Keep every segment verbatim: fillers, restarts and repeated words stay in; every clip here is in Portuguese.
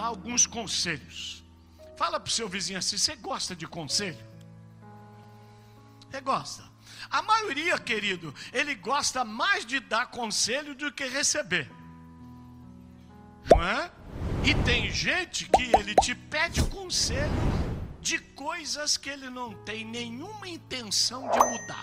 alguns conselhos. Fala para o seu vizinho assim: você gosta de conselho? Você gosta? A maioria, querido, ele gosta mais de dar conselho do que receber, não é? E tem gente que ele te pede conselho de coisas que ele não tem nenhuma intenção de mudar.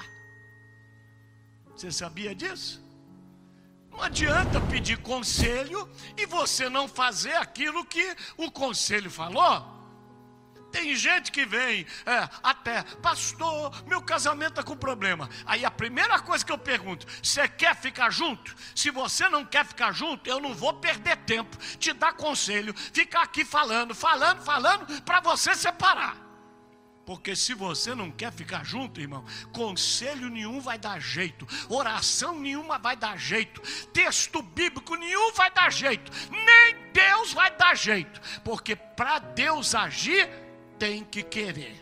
Você sabia disso? Não adianta pedir conselho e você não fazer aquilo que o conselho falou. Tem gente que vem, é, até, pastor, meu casamento está com problema. Aí a primeira coisa que eu pergunto: você quer ficar junto? Se você não quer ficar junto, eu não vou perder tempo, te dar conselho, ficar aqui falando, falando, falando, para você separar. Porque se você não quer ficar junto, irmão, conselho nenhum vai dar jeito, oração nenhuma vai dar jeito, texto bíblico nenhum vai dar jeito, nem Deus vai dar jeito. Porque para Deus agir, tem que querer,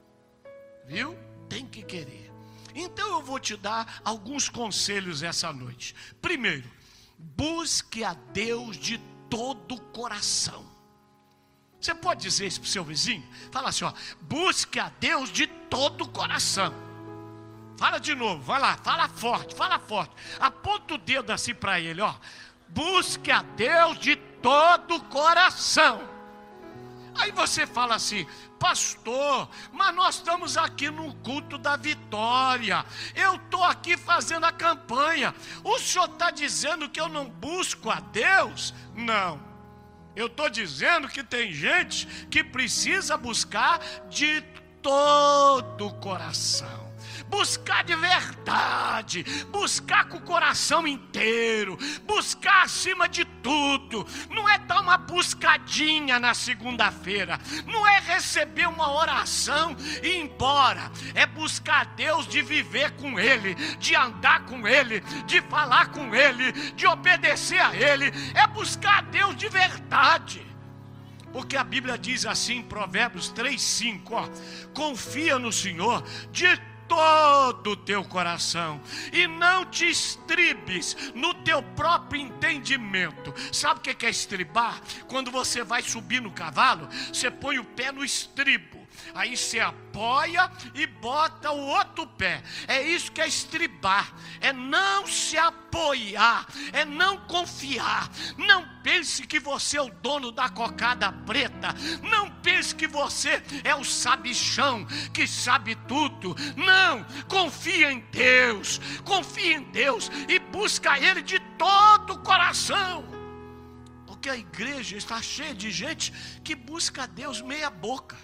viu? Tem que querer. Então eu vou te dar alguns conselhos essa noite. Primeiro, busque a Deus de todo o coração. Você pode dizer isso para o seu vizinho? Fala assim, ó: busque a Deus de todo o coração. Fala de novo, vai lá, fala forte, fala forte. Aponta o dedo assim para ele, ó: busque a Deus de todo o coração. Aí você fala assim: pastor, mas nós estamos aqui no culto da vitória, eu estou aqui fazendo a campanha, o senhor está dizendo que eu não busco a Deus? Não, eu estou dizendo que tem gente que precisa buscar de todo o coração. Buscar de verdade, buscar com o coração inteiro, buscar acima de tudo. Não é dar uma buscadinha na segunda-feira, não é receber uma oração e ir embora. É buscar Deus de viver com Ele, de andar com Ele, de falar com Ele, de obedecer a Ele. É buscar Deus de verdade. Porque a Bíblia diz assim em Provérbios três, cinco, ó: confia no Senhor de todo o teu coração e não te estribes no teu próprio entendimento. Sabe o que é estribar? Quando você vai subir no cavalo, você põe o pé no estribo, aí você apoia e bota o outro pé. É isso que é estribar, é não se apoiar, é não confiar. Não pense que você é o dono da cocada preta, não pense que você é o sabichão que sabe tudo. Não, confia em Deus, confia em Deus e busca Ele de todo o coração. Porque a igreja está cheia de gente que busca a Deus meia boca.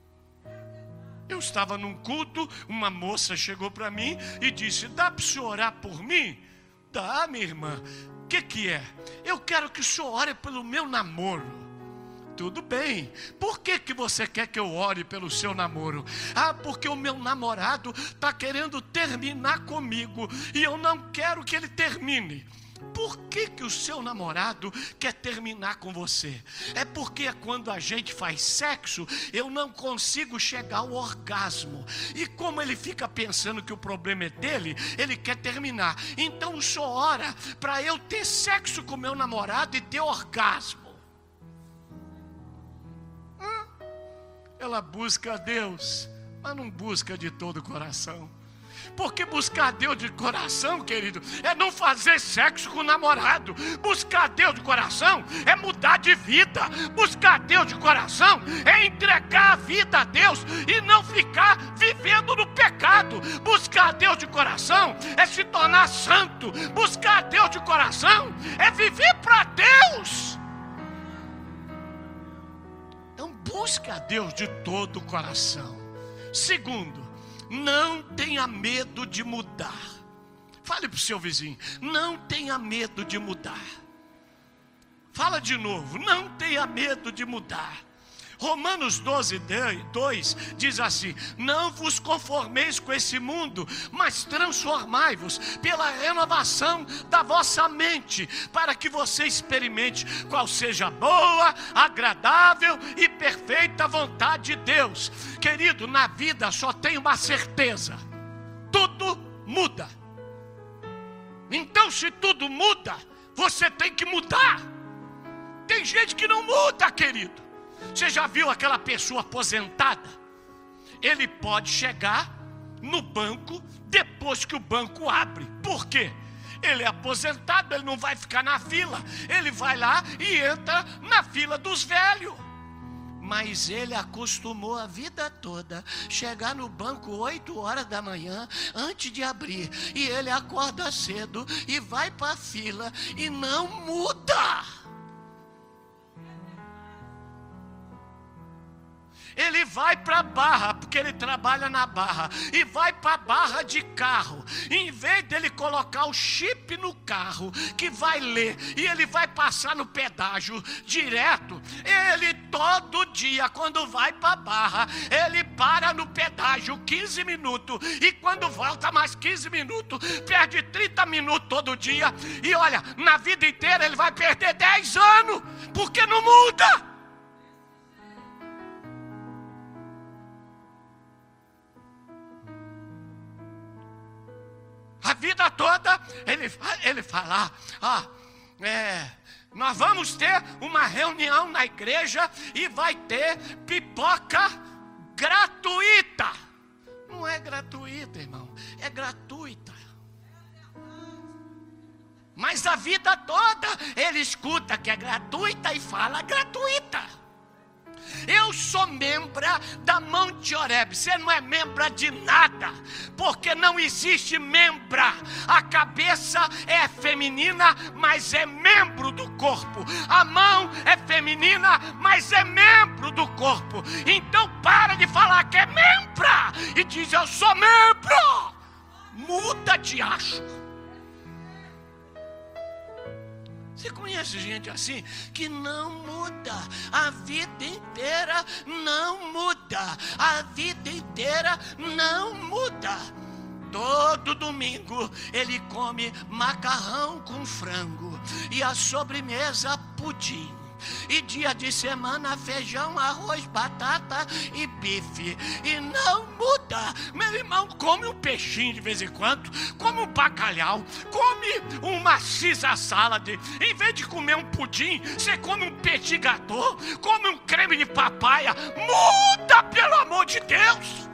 Eu estava num culto, uma moça chegou para mim e disse: dá para o senhor orar por mim? Dá, minha irmã. O que que é? Eu quero que o senhor ore pelo meu namoro. Tudo bem. Por que que você quer que eu ore pelo seu namoro? Ah, porque o meu namorado está querendo terminar comigo e eu não quero que ele termine. Por que que o seu namorado quer terminar com você? É porque quando a gente faz sexo, eu não consigo chegar ao orgasmo. E como ele fica pensando que o problema é dele, ele quer terminar. Então o senhor ora para eu ter sexo com meu namorado e ter orgasmo. Hum? Ela busca a Deus, mas não busca de todo o coração. Porque buscar Deus de coração, querido, é não fazer sexo com o namorado. Buscar Deus de coração é mudar de vida. Buscar Deus de coração é entregar a vida a Deus e não ficar vivendo no pecado. Buscar Deus de coração é se tornar santo. Buscar Deus de coração é viver para Deus. Então busque a Deus de todo o coração. Segundo, não tenha medo de mudar. Fale para o seu vizinho: não tenha medo de mudar. Fala de novo: não tenha medo de mudar. Romanos doze, dois diz assim: não vos conformeis com esse mundo, mas transformai-vos pela renovação da vossa mente, para que você experimente qual seja a boa, agradável e perfeita vontade de Deus. Querido, na vida só tem uma certeza: tudo muda. Então, se tudo muda, você tem que mudar. Tem tem gente que não muda, querido. Você já viu aquela pessoa aposentada? Ele pode chegar no banco depois que o banco abre. Por quê? Ele é aposentado, ele não vai ficar na fila. Ele vai lá e entra na fila dos velhos. Mas ele acostumou a vida toda chegar no banco oito horas da manhã antes de abrir. E ele acorda cedo e vai para a fila e não muda. Ele vai para a Barra, porque ele trabalha na Barra, e vai para a Barra de carro. Em vez dele colocar o chip no carro, que vai ler, e ele vai passar no pedágio direto, ele todo dia, quando vai para a Barra, ele para no pedágio quinze minutos, e quando volta mais quinze minutos, perde trinta minutos todo dia, e olha, na vida inteira ele vai perder dez anos, porque não muda. A vida toda, ele, ele fala, ah, é, nós vamos ter uma reunião na igreja e vai ter pipoca gratuita. Não é gratuita, irmão, é gratuita. Mas a vida toda, ele escuta que é gratuita e fala gratuita. Eu sou membra da Monte Oreb. Você não é membra de nada, porque não existe membra. A cabeça é feminina, mas é membro do corpo. A mão é feminina, mas é membro do corpo. Então para de falar que é membra e diz eu sou membro. Muda de acho. Você conhece gente assim que não muda, a vida inteira não muda, a vida inteira não muda. Todo domingo ele come macarrão com frango e a sobremesa pudim. E dia de semana feijão, arroz, batata e bife. E não muda. Meu irmão come um peixinho de vez em quando, come um bacalhau, come uma Caesar salad. Em vez de comer um pudim, você come um petit gâteau, come um creme de papaya. Muda, pelo amor de Deus.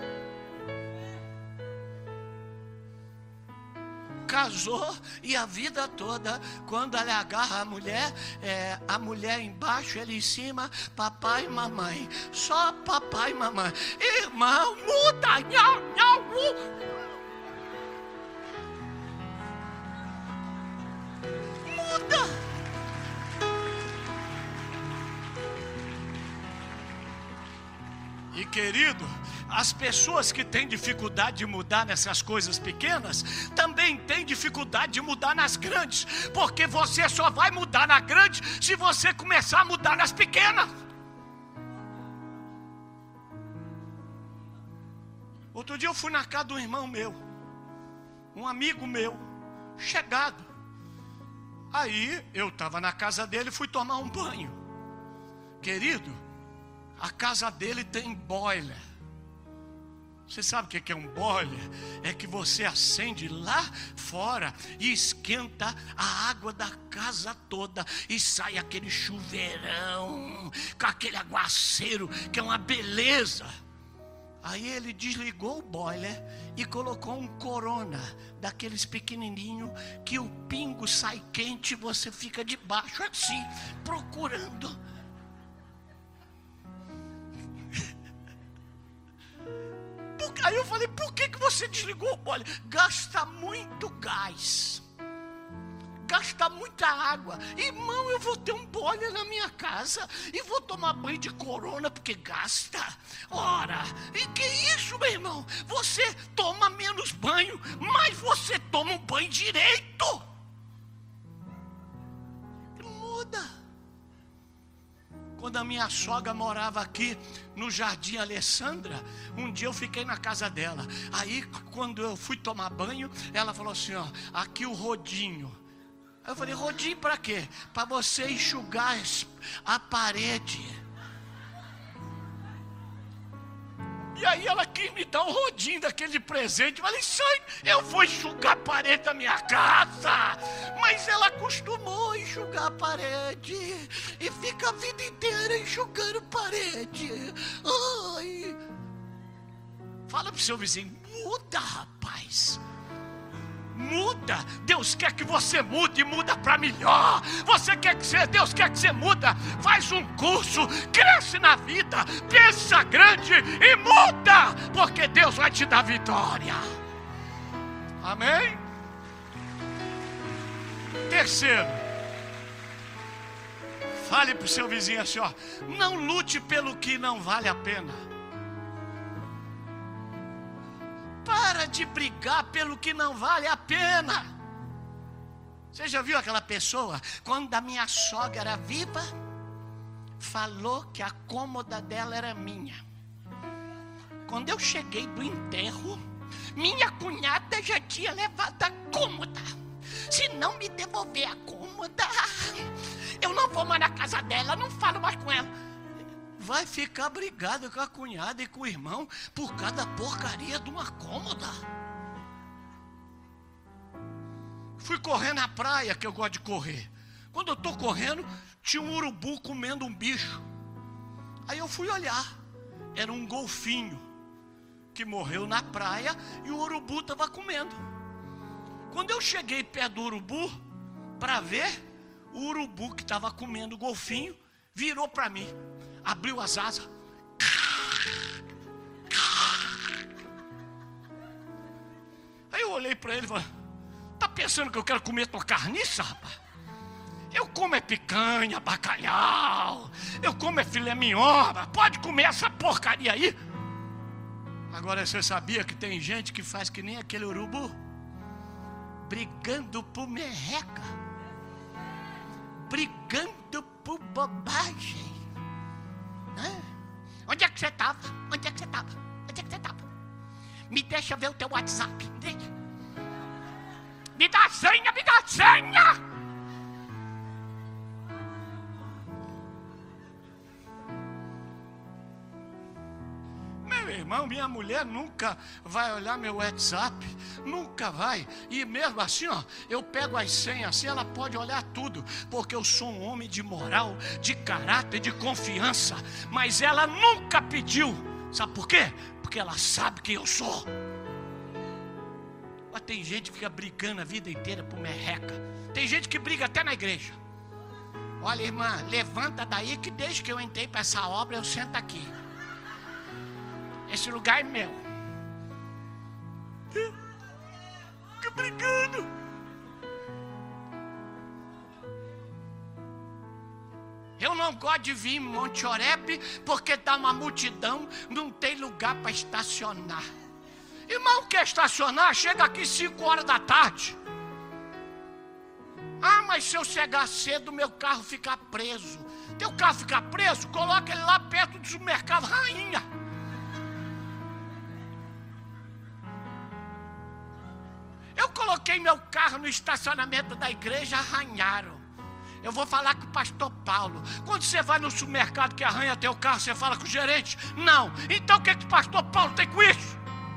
Casou e a vida toda, quando ele agarra a mulher, é, a mulher embaixo, ele em cima, papai e mamãe. Só papai e mamãe. Irmão, muda! Nhau, nhau, muda! E querido, as pessoas que têm dificuldade de mudar nessas coisas pequenas, também têm dificuldade de mudar nas grandes, porque você só vai mudar na grande se você começar a mudar nas pequenas. Outro dia eu fui na casa de um irmão meu, um amigo meu, chegado. Aí eu estava na casa dele e fui tomar um banho. Querido, a casa dele tem boiler. Você sabe o que é um boiler? É que você acende lá fora e esquenta a água da casa toda e sai aquele chuveirão com aquele aguaceiro que é uma beleza. Aí ele desligou o boiler e colocou um Corona daqueles pequenininho que o pingo sai quente e você fica debaixo assim procurando. Aí eu falei, por que, que você desligou o boiler? Gasta muito gás, gasta muita água. Irmão, eu vou ter um boiler na minha casa e vou tomar banho de Corona porque gasta. Ora, e que isso, meu irmão? Você toma menos banho, mas você toma um banho direito. Muda. Quando a minha sogra morava aqui no Jardim Alessandra, um dia eu fiquei na casa dela. Aí quando eu fui tomar banho, ela falou assim, ó, aqui o rodinho. Aí eu falei, rodinho para quê? Para você enxugar a parede. E aí ela quis me dar um rodinho daquele presente. Eu falei, sai, eu vou enxugar a parede da minha casa. Mas ela acostumou a enxugar a parede e fica a vida inteira enxugando parede. Ai. Fala pro seu vizinho, muda, rapaz. Muda. Deus quer que você mude e muda para melhor. Você quer que você, Deus quer que você muda. Faz um curso, cresce na vida, pensa grande e muda, porque Deus vai te dar vitória. Amém? Terceiro, fale para o seu vizinho assim, ó, não lute pelo que não vale a pena. Para de brigar pelo que não vale a pena. Você já viu aquela pessoa, quando a minha sogra era viva, falou que a cômoda dela era minha. Quando eu cheguei do enterro, minha cunhada já tinha levado a cômoda. Se não me devolver a cômoda, eu não vou mais na casa dela, não falo mais com ela. Vai ficar brigado com a cunhada e com o irmão por cada porcaria de uma cômoda. Fui correr na praia, que eu gosto de correr. Quando eu estou correndo, tinha um urubu comendo um bicho. Aí eu fui olhar. Era um golfinho que morreu na praia e o urubu estava comendo. Quando eu cheguei perto do urubu para ver, o urubu que estava comendo o golfinho virou para mim. Abriu as asas. Aí eu olhei para ele e falei, tá pensando que eu quero comer tua carniça, rapaz? Eu como é picanha, bacalhau, eu como é filé mignon, pode comer essa porcaria aí. Agora você sabia que tem gente que faz que nem aquele urubu? Brigando por merreca. Brigando por bobagem. Onde é que você estava? Onde é que você estava? Onde é que você estava? Me deixa ver o teu WhatsApp. Deixa. Me dá a senha, me dá a senha. Meu irmão, minha mulher nunca vai olhar meu WhatsApp. Nunca vai. E mesmo assim, ó, eu pego as senhas assim, ela pode olhar tudo, porque eu sou um homem de moral, de caráter, de confiança. Mas ela nunca pediu. Sabe por quê? Porque ela sabe quem eu sou. Mas tem gente que fica brigando a vida inteira por merreca. Tem gente que briga até na igreja. Olha, irmã, levanta daí que desde que eu entrei para essa obra eu sento aqui. Esse lugar é meu. Fica brigando. Eu não gosto de vir em Monte Oreb, porque dá uma multidão, não tem lugar para estacionar. Irmão, quer estacionar? Chega aqui cinco horas da tarde. Ah, mas se eu chegar cedo, meu carro fica preso. Teu carro fica preso? Coloca ele lá perto do supermercado Rainha. Eu coloquei meu carro no estacionamento da igreja, arranharam. Eu vou falar com o pastor Paulo. Quando você vai no supermercado que arranha teu carro, você fala com o gerente? Não. Então o que, que o pastor Paulo tem com isso?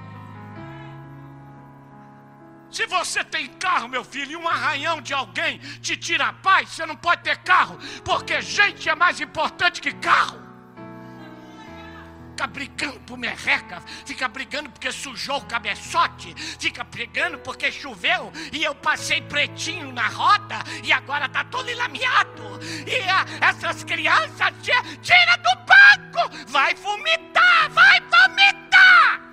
Se você tem carro, meu filho, e um arranhão de alguém te tira a paz, você não pode ter carro, porque gente é mais importante que carro. Fica brigando por merreca, fica brigando porque sujou o cabeçote, fica brigando porque choveu e eu passei pretinho na roda e agora tá todo enlameado. E a, essas crianças, tira do banco, vai vomitar, vai vomitar.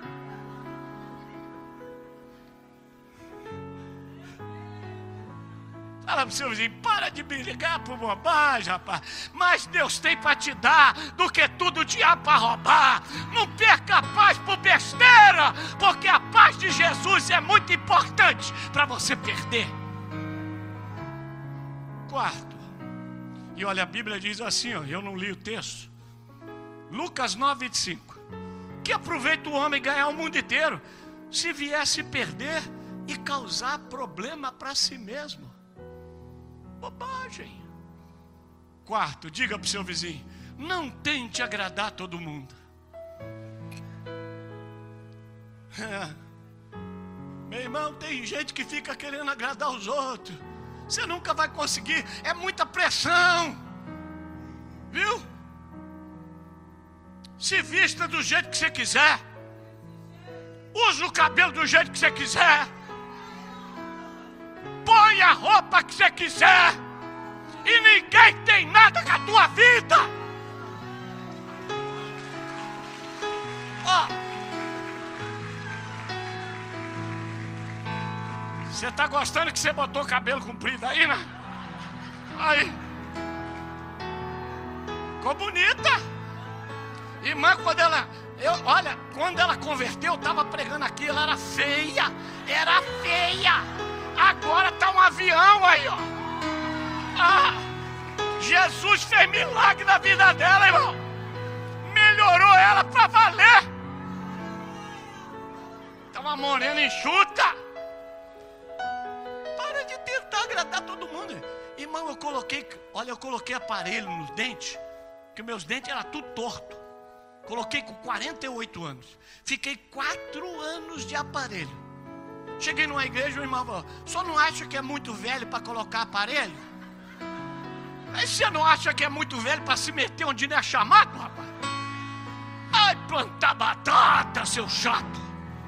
Fala para o seu vizinho, para de brigar por bobagem, rapaz. Mais Deus tem para te dar do que tudo o diabo para roubar. Não perca a paz por besteira, porque a paz de Jesus é muito importante para você perder. Quarto, e olha, a Bíblia diz assim, ó, eu não li o texto. Lucas nove, vinte e cinco. Que aproveita o homem ganhar o mundo inteiro, se viesse perder e causar problema para si mesmo. Bobagem. Quarto, diga para o seu vizinho, não tente agradar todo mundo. É. Meu irmão, tem gente que fica querendo agradar os outros. Você nunca vai conseguir, é muita pressão. Viu? Se vista do jeito que você quiser. Use o cabelo do jeito que você quiser. Põe a roupa que você quiser. E ninguém tem nada com a tua vida. Ó. Você está gostando que você botou cabelo comprido aí, né? Aí. Ficou bonita. Irmã, quando ela... Eu, olha, quando ela converteu, eu estava pregando aqui, ela era feia. Era feia. Agora está um avião aí, ó. Ah, Jesus fez milagre na vida dela, irmão. Melhorou ela para valer. Está uma morena enxuta. Para de tentar agradar todo mundo. Irmão, eu coloquei, olha, eu coloquei aparelho nos dentes, que meus dentes eram tudo torto. Coloquei com quarenta e oito anos. Fiquei quatro anos de aparelho. Cheguei numa igreja, o irmão falou: só não acha que é muito velho para colocar aparelho? Aí você não acha que é muito velho para se meter onde não é chamado, rapaz? Ai, plantar batata, seu chato.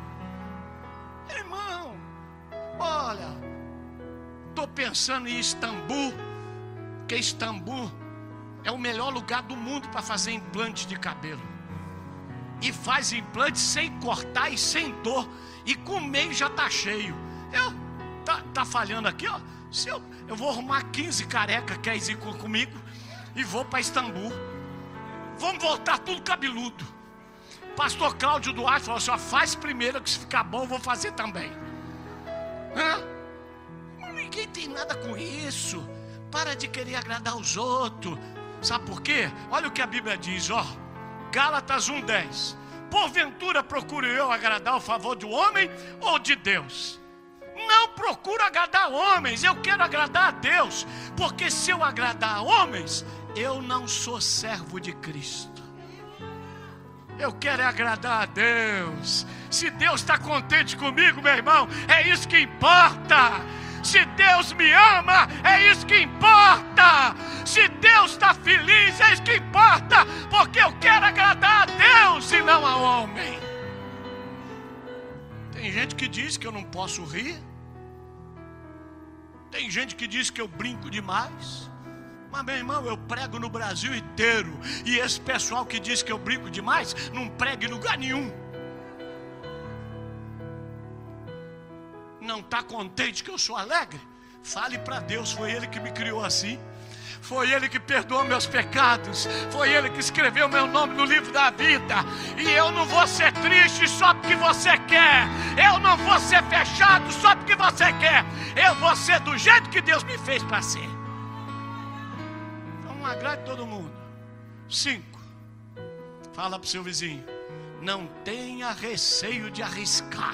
Irmão, olha, estou pensando em Istambul, que Istambul é o melhor lugar do mundo para fazer implante de cabelo. E faz implante sem cortar e sem dor. E com o meio já está cheio. Eu, tá, tá falhando aqui, ó. Se eu, eu vou arrumar quinze careca que quer ir comigo e vou para Istambul. Vamos voltar tudo cabeludo. Pastor Cláudio Duarte falou assim: ó, faz primeiro, que se ficar bom eu vou fazer também. Hã? Mas ninguém tem nada com isso. Para de querer agradar os outros. Sabe por quê? Olha o que a Bíblia diz, ó. Gálatas um, dez. Porventura procuro eu agradar o favor do homem ou de Deus? Não procuro agradar homens, eu quero agradar a Deus. Porque se eu agradar homens, eu não sou servo de Cristo. Eu quero agradar a Deus. Se Deus está contente comigo, meu irmão, é isso que importa. Se Deus me ama, é isso que importa. Se Deus está feliz, é isso que importa. Porque eu quero agradar a Deus e não a homem. Tem gente que diz que eu não posso rir. Tem gente que diz que eu brinco demais. Mas, meu irmão, eu prego no Brasil inteiro. E esse pessoal que diz que eu brinco demais, não prega em lugar nenhum. Não está contente que eu sou alegre? Fale para Deus, foi Ele que me criou assim. Foi Ele que perdoou meus pecados. Foi Ele que escreveu meu nome no livro da vida. E eu não vou ser triste só porque você quer. Eu não vou ser fechado só porque você quer. Eu vou ser do jeito que Deus me fez para ser. Então agrade todo mundo. Cinco. Fala para o seu vizinho: não tenha receio de arriscar.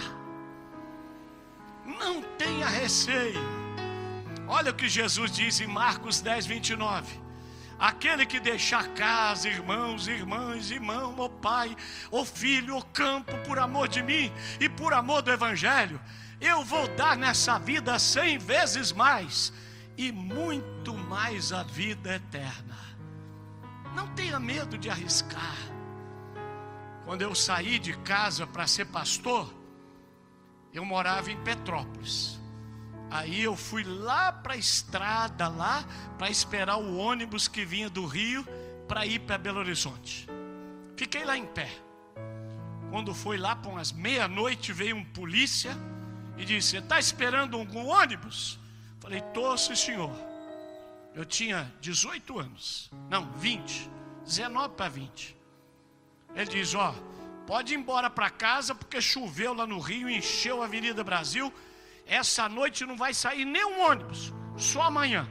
Não tenha receio. Olha o que Jesus diz em Marcos dez, vinte e nove. Aquele que deixar casa, irmãos, irmãs, irmão, ou pai, ou filho, ou campo, por amor de mim e por amor do Evangelho, eu vou dar nessa vida cem vezes mais, e muito mais a vida eterna. Não tenha medo de arriscar. Quando eu saí de casa para ser pastor, eu morava em Petrópolis. Aí eu fui lá para a estrada, lá, para esperar o ônibus que vinha do Rio para ir para Belo Horizonte. Fiquei lá em pé. Quando foi lá para umas meia-noite, veio um polícia e disse: você está esperando algum ônibus? Falei: tô, sim, senhor. Eu tinha dezoito anos. Não, vinte. dezenove para vinte. Ele diz: ó, pode ir embora para casa, porque choveu lá no Rio, encheu a Avenida Brasil. Essa noite não vai sair nenhum ônibus, só amanhã.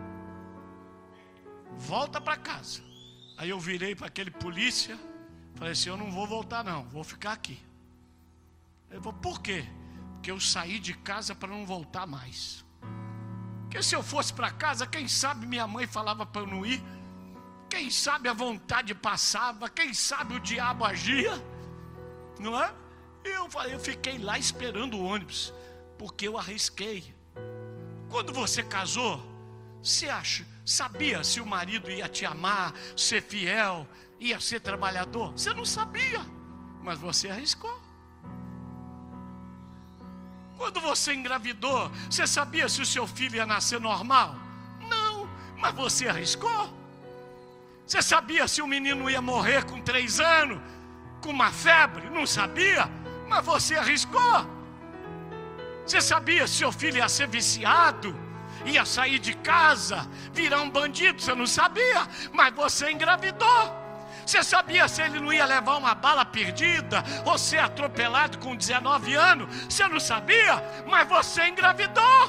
Volta para casa. Aí eu virei para aquele polícia, falei assim: eu não vou voltar não, vou ficar aqui. Ele falou: por quê? Porque eu saí de casa para não voltar mais. Porque se eu fosse para casa, quem sabe minha mãe falava para eu não ir. Quem sabe a vontade passava, quem sabe o diabo agia. Não é? Eu, eu fiquei lá esperando o ônibus, porque eu arrisquei. Quando você casou, você acha, sabia se o marido ia te amar, ser fiel, ia ser trabalhador? Você não sabia, mas você arriscou. Quando você engravidou, você sabia se o seu filho ia nascer normal? Não, mas você arriscou. Você sabia se o menino ia morrer com três anos, com uma febre? Não sabia, mas você arriscou. Você sabia se seu filho ia ser viciado, ia sair de casa, virar um bandido? Você não sabia, mas você engravidou. Você sabia se ele não ia levar uma bala perdida ou ser atropelado com dezenove anos? Você não sabia, mas você engravidou.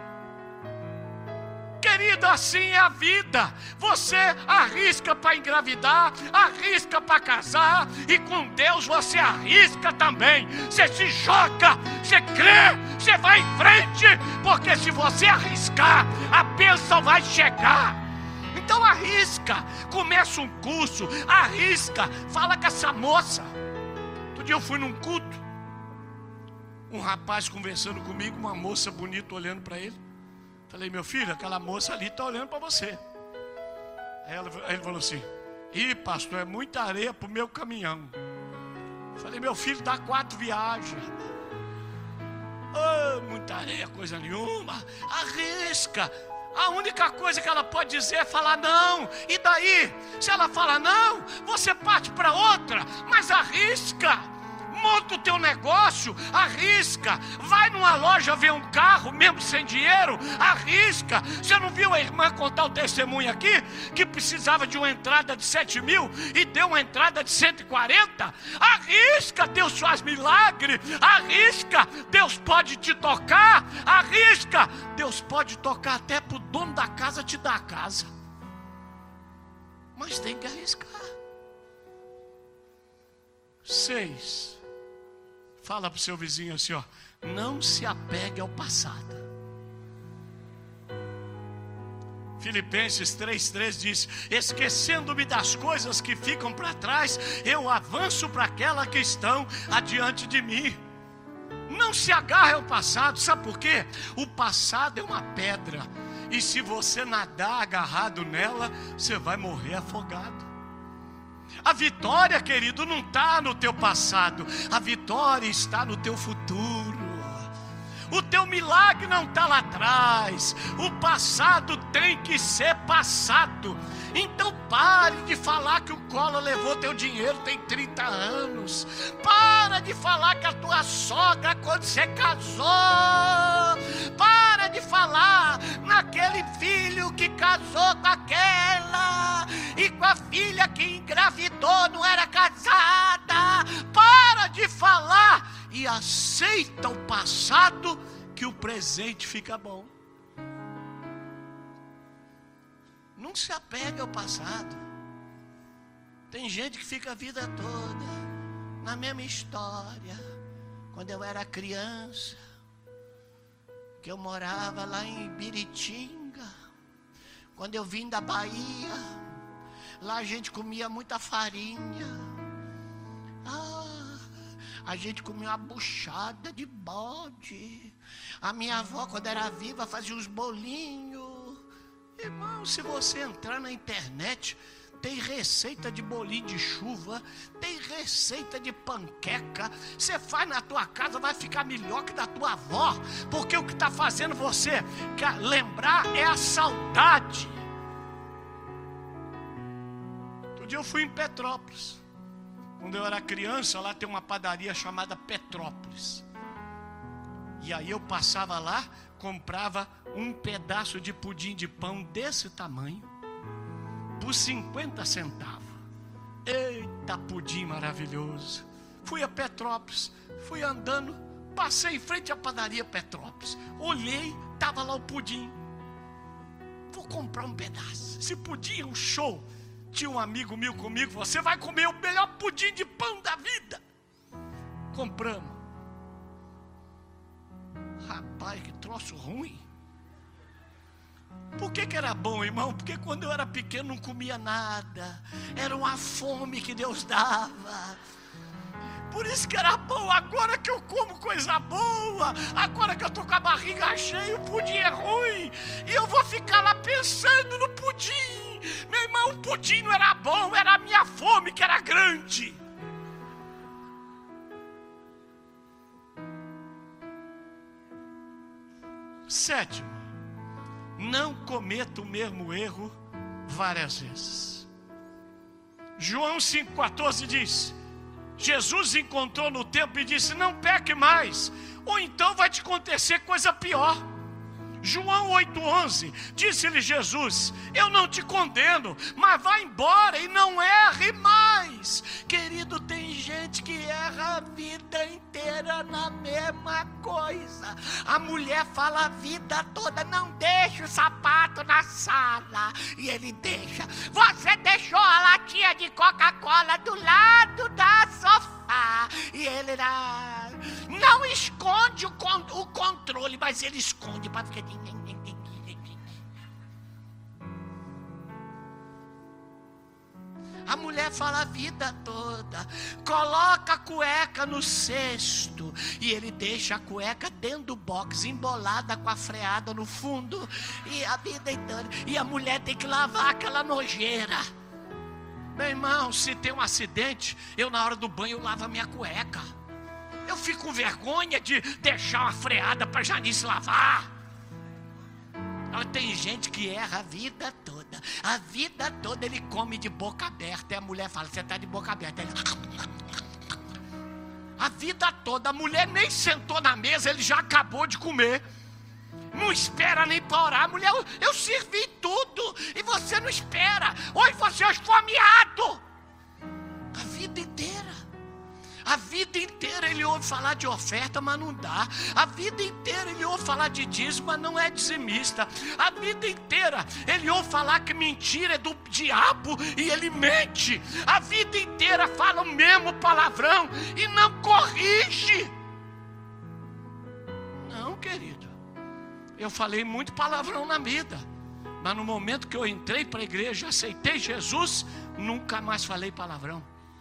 Querido, assim é a vida. Você arrisca para engravidar, arrisca para casar, e com Deus você arrisca também. Você se joga, você crê, você vai em frente, porque se você arriscar, a bênção vai chegar. Então arrisca, começa um curso, arrisca, fala com essa moça. Outro dia eu fui num culto, um rapaz conversando comigo, uma moça bonita olhando para ele. Falei, meu filho, aquela moça ali está olhando para você. Aí, ela, aí ele falou assim, ih, pastor, é muita areia para o meu caminhão. Falei, meu filho, dá quatro viagens. Oh, muita areia, coisa nenhuma. Arrisca. A única coisa que ela pode dizer é falar não. E daí? Se ela fala não, você parte para outra. Mas arrisca. Monta o teu negócio, arrisca. Vai numa loja ver um carro, mesmo sem dinheiro, arrisca. Você não viu a irmã contar o testemunho aqui? Que precisava de uma entrada de sete mil e deu uma entrada de cento e quarenta? Arrisca, Deus faz milagre. Arrisca, Deus pode te tocar. Arrisca, Deus pode tocar até para o dono da casa te dar a casa. Mas tem que arriscar. Seis. Fala para o seu vizinho assim, ó, não se apegue ao passado. Filipenses três, três diz, esquecendo-me das coisas que ficam para trás, eu avanço para aquelas que estão adiante de mim. Não se agarre ao passado, sabe por quê? O passado é uma pedra, e se você nadar agarrado nela, você vai morrer afogado. A vitória, querido, não está no teu passado. A vitória está no teu futuro. O teu milagre não está lá atrás. O passado tem que ser passado. Então pare de falar que o Collor levou teu dinheiro tem trinta anos. Para de falar que a tua sogra quando você casou. Para de falar naquele filho que casou com aquela e com a filha que engravidou, não era casada. Para de falar e aceita o passado, que o presente fica bom. Não se apega ao passado. Tem gente que fica a vida toda na mesma história. Quando eu era criança, que eu morava lá em Biritinga, quando eu vim da Bahia, lá a gente comia muita farinha. Ah, a gente comia uma buchada de bode. A minha avó, quando era viva, fazia uns bolinhos. Irmão, se você entrar na internet, tem receita de bolinho de chuva, tem receita de panqueca. Você faz na tua casa, vai ficar melhor que da tua avó, porque o que está fazendo você lembrar é a saudade. Outro dia eu fui em Petrópolis. Quando eu era criança, lá tem uma padaria chamada Petrópolis. E aí eu passava lá, comprava um pedaço de pudim de pão desse tamanho, por cinquenta centavos. Eita, pudim maravilhoso. Fui a Petrópolis, fui andando, passei em frente à padaria Petrópolis. Olhei, estava lá o pudim. Vou comprar um pedaço. Esse pudim é um show. Tinha um amigo meu comigo, você vai comer o melhor pudim de pão da vida. Compramos. Rapaz, que troço ruim. Por que que era bom, irmão? Porque quando eu era pequeno não comia nada. Era uma fome que Deus dava. por isso que era bom. Agora que eu como coisa boa, agora que eu estou com a barriga cheia, o pudim é ruim. E eu vou ficar lá pensando no pudim. Meu irmão, o pudim não era bom, era a minha fome que era grande. Sétimo, não cometa o mesmo erro várias vezes. João cinco, quatorze diz: Jesus encontrou no templo e disse: não peque mais, ou então vai te acontecer coisa pior. João oito, onze, disse-lhe Jesus: eu não te condeno, mas vá embora e não erre mais. Querido, tem gente que erra a vida inteira na mesma coisa. A mulher fala a vida toda: não deixa o sapato na sala, e ele deixa. Você deixou a latinha de Coca-Cola do lado da sofá, e ele não, não esconde o, con- o controle, mas ele esconde para ficar... A mulher fala a vida toda, coloca a cueca no cesto, e ele deixa a cueca dentro do box, embolada com a freada no fundo, e a vida inteira. E a mulher tem que lavar aquela nojeira. Meu irmão, se tem um acidente, eu na hora do banho eu lavo a minha cueca. Eu fico com vergonha de deixar uma freada para Janice lavar. Tem gente que erra a vida toda. A vida toda ele come de boca aberta. E a mulher fala: você está de boca aberta. Ele... A vida toda, a mulher nem sentou na mesa, ele já acabou de comer. Não espera nem para orar. Mulher, eu, eu servi tudo e você não espera. Oi, você é esfomeado. A vida inteira. A vida inteira ele ouve falar de oferta, mas não dá. A vida inteira ele ouve falar de dízimo, mas não é dizimista. A vida inteira ele ouve falar que mentira é do diabo e ele mente. A vida inteira fala o mesmo palavrão e não corrige. Não, querido. Eu falei muito palavrão na vida, mas no momento que eu entrei para a igreja, aceitei Jesus, nunca mais falei palavrão.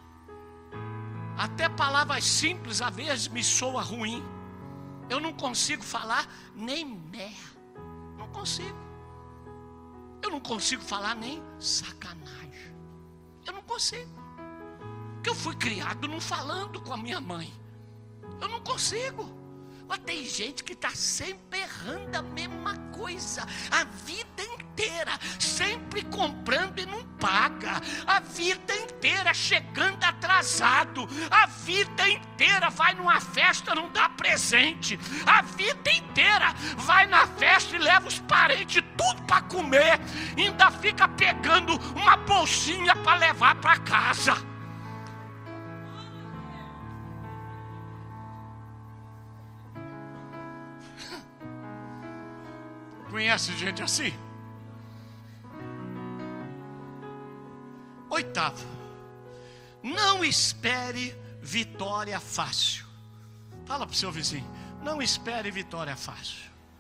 Até palavras simples às vezes me soa ruim. Eu não consigo falar nem mer. Não consigo. Eu não consigo falar nem sacanagem. Eu não consigo. Porque eu fui criado não falando com a minha mãe. Eu não consigo. Mas tem gente que está sempre errando a mesma coisa. A vida inteira. Sempre comprando e não paga. A vida inteira chegando atrasado. A vida inteira vai numa festa, não dá presente. A vida inteira vai na festa e leva os parentes tudo para comer. Ainda fica pegando uma bolsinha para levar para casa. Conhece gente assim? Oitavo, não espere vitória fácil. Fala para o seu vizinho: não espere vitória fácil.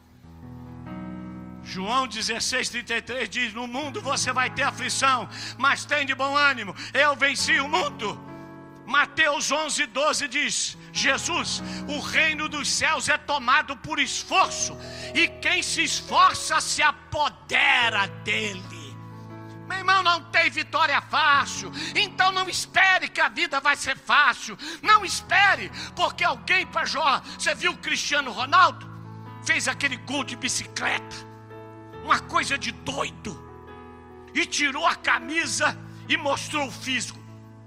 João dezesseis, trinta e três diz: no mundo você vai ter aflição, mas tem de bom ânimo, eu venci o mundo. Mateus onze, doze diz: Jesus, o reino dos céus é tomado por esforço, e quem se esforça se apodera dele. Meu irmão, não tem vitória fácil, então não espere que a vida vai ser fácil. Não espere, porque alguém para jogar. Você viu o Cristiano Ronaldo? Fez aquele gol de bicicleta, uma coisa de doido, e tirou a camisa e mostrou o físico.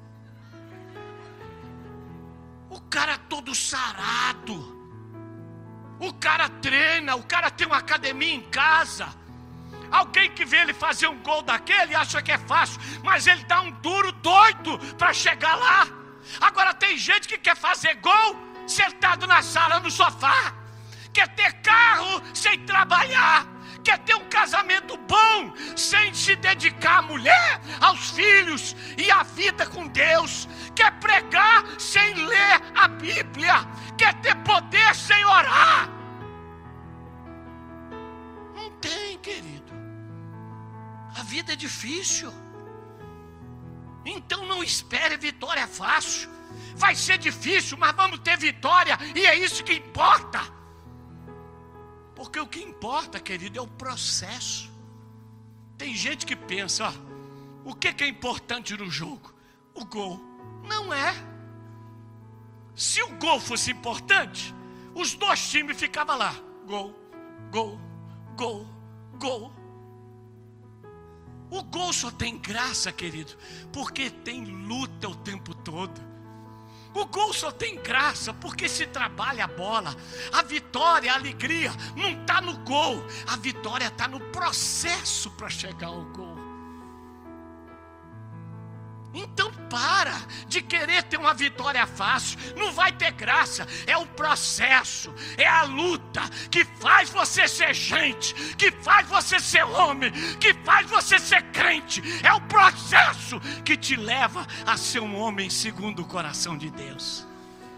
O cara todo sarado, o cara treina, o cara tem uma academia em casa. Alguém que vê ele fazer um gol daquele acha que é fácil, mas ele dá um duro doido para chegar lá. Agora tem gente que quer fazer gol sentado na sala, no sofá, quer ter carro sem trabalhar, quer ter um casamento bom sem se dedicar à mulher, aos filhos e à vida com Deus, quer pregar sem ler a Bíblia, quer ter poder sem orar. Não tem, querido. A vida é difícil. Então não espere vitória fácil. Vai ser difícil, mas vamos ter vitória, e é isso que importa. Porque o que importa, querido, é o processo. Tem gente que pensa, ó, o que que é importante no jogo? O gol. Não é. Se o gol fosse importante, os dois times ficavam lá. Gol, gol, gol, gol. O gol só tem graça, querido, porque tem luta o tempo todo. O gol só tem graça porque se trabalha a bola. A vitória, a alegria não está no gol. A vitória está no processo para chegar ao gol. Então para de querer ter uma vitória fácil. Não vai ter graça. É o processo, é a luta que faz você ser gente, que faz você ser homem, que faz você ser crente. É o processo que te leva a ser um homem segundo o coração de Deus.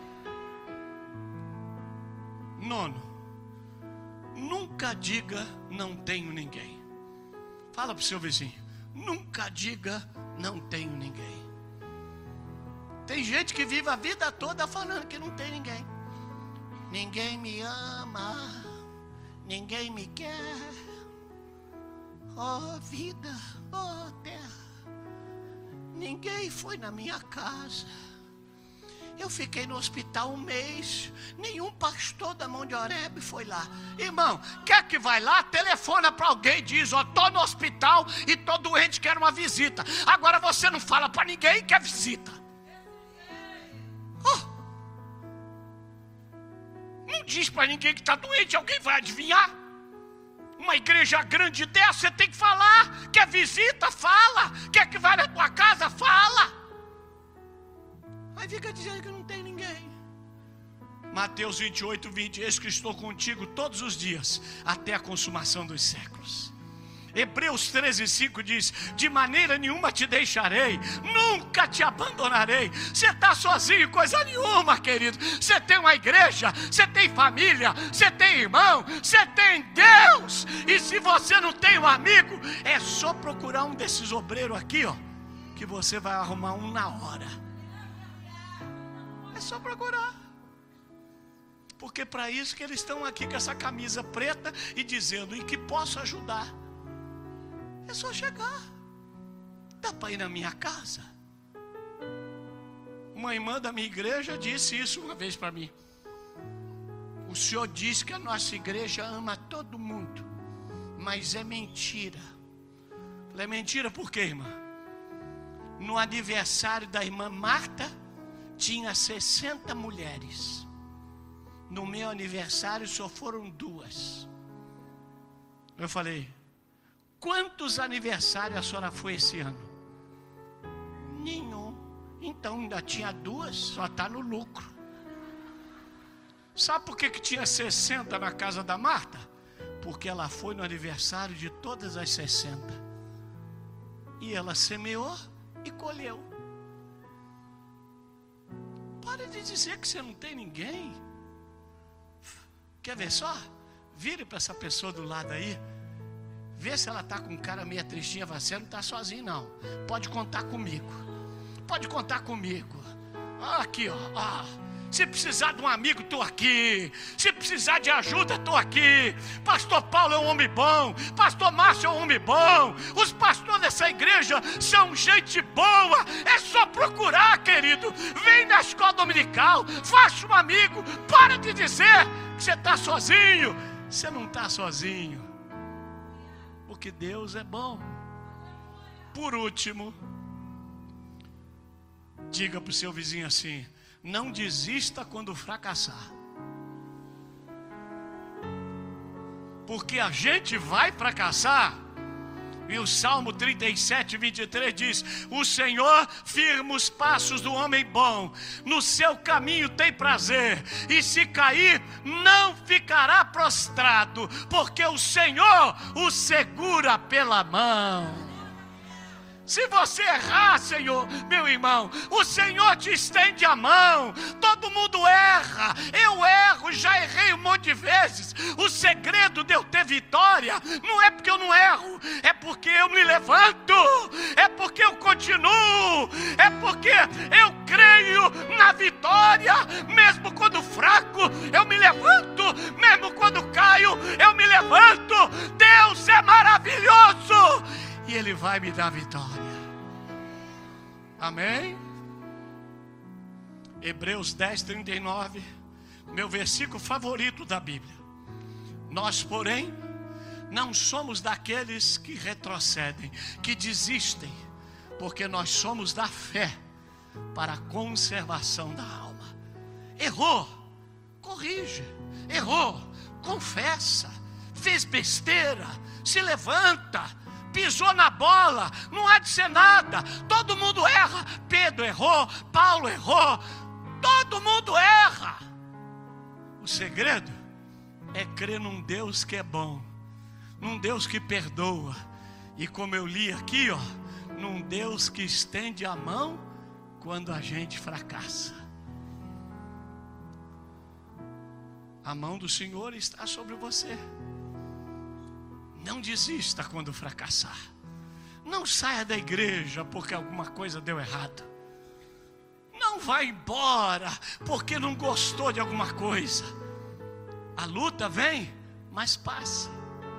Nono, nunca diga não tenho ninguém. Fala para o seu vizinho, nunca diga não tenho ninguém. Tem gente que vive a vida toda falando que não tem ninguém. Ninguém me ama, ninguém me quer. Oh vida, oh terra, ninguém foi na minha casa. Eu fiquei no hospital um mês, nenhum pastor da Mão de Oreb foi lá. Irmão, quer que vai lá? Telefona para alguém e diz, ó, estou no hospital e estou doente, quero uma visita. Agora você não fala para ninguém que é visita. Oh. Não diz para ninguém que está doente, alguém vai adivinhar? Uma igreja grande dessa, você tem que falar. Quer visita? Fala. Quer que vá na tua casa? Fala. Aí fica dizendo que não tem ninguém. Mateus vinte e oito, vinte, eis que estou contigo todos os dias, até a consumação dos séculos. Hebreus treze, cinco diz, de maneira nenhuma te deixarei, nunca te abandonarei. Você está sozinho, coisa nenhuma, querido. Você tem uma igreja, você tem família, você tem irmão, você tem Deus. E se você não tem um amigo, é só procurar um desses obreiros aqui, ó, que você vai arrumar um na hora. É só procurar. Porque para isso que eles estão aqui com essa camisa preta e dizendo, em que posso ajudar? É só chegar. Dá para ir na minha casa? Uma irmã da minha igreja disse isso uma vez para mim. O senhor diz que a nossa igreja ama todo mundo, mas é mentira. Falei, é mentira por quê, irmã? No aniversário da irmã Marta, tinha sessenta mulheres. No meu aniversário só foram duas. Eu falei, quantos aniversários a senhora foi esse ano? Nenhum. Então ainda tinha duas, só está no lucro. Sabe por que, que tinha sessenta na casa da Marta? Porque ela foi no aniversário de todas as sessenta. E ela semeou e colheu. Para de dizer que você não tem ninguém. Quer ver só? Vire para essa pessoa do lado aí. Vê se ela está com cara meio tristinha. Você não está sozinho não. Pode contar comigo. Pode contar comigo. Aqui ó, ó. Se precisar de um amigo, estou aqui. Se precisar de ajuda, estou aqui. Pastor Paulo é um homem bom. Pastor Márcio é um homem bom. Os pastores dessa igreja são gente boa. É só procurar, querido. Vem na escola dominical. Faça um amigo. Para de dizer que você está sozinho. Você não está sozinho. Porque Deus é bom. Por último, diga para o seu vizinho assim: não desista quando fracassar. Porque a gente vai fracassar. E o Salmo trinta e sete, vinte e três diz: o Senhor firma os passos do homem bom, no seu caminho tem prazer, e se cair, não ficará prostrado, porque o Senhor o segura pela mão. Se você errar, Senhor, meu irmão, o Senhor te estende a mão. Todo mundo erra. Eu erro, já errei um monte de vezes. O segredo de eu ter vitória não é porque eu não erro, é porque eu me levanto, é porque eu continuo, é porque eu creio na vitória, mesmo quando fraco, eu me levanto, mesmo quando caio, eu me levanto. Deus é maravilhoso e Ele vai me dar vitória. Amém? Hebreus dez, trinta e nove, meu versículo favorito da Bíblia. Nós, porém, não somos daqueles que retrocedem, que desistem, porque nós somos da fé para a conservação da alma. Errou, corrige. Errou, confessa. Fez besteira, se levanta. Pisou na bola, não há de ser nada. Todo mundo erra. Pedro errou, Paulo errou, todo mundo erra. O segredo é crer num Deus que é bom, num Deus que perdoa, e como eu li aqui, ó, num Deus que estende a mão quando a gente fracassa. A mão do Senhor está sobre você. Não desista quando fracassar. Não saia da igreja porque alguma coisa deu errado. Não vá embora porque não gostou de alguma coisa. A luta vem, mas passa.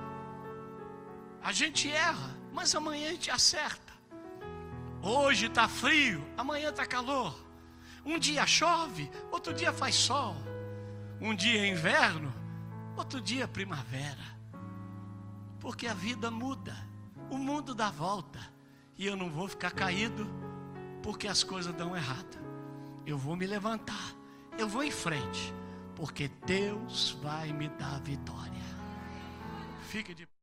A gente erra, mas amanhã a gente acerta. Hoje está frio, amanhã está calor. Um dia chove, outro dia faz sol. Um dia é inverno, outro dia é primavera. Porque a vida muda, o mundo dá volta. E eu não vou ficar caído porque as coisas dão errado. Eu vou me levantar, eu vou em frente, porque Deus vai me dar vitória. Fique de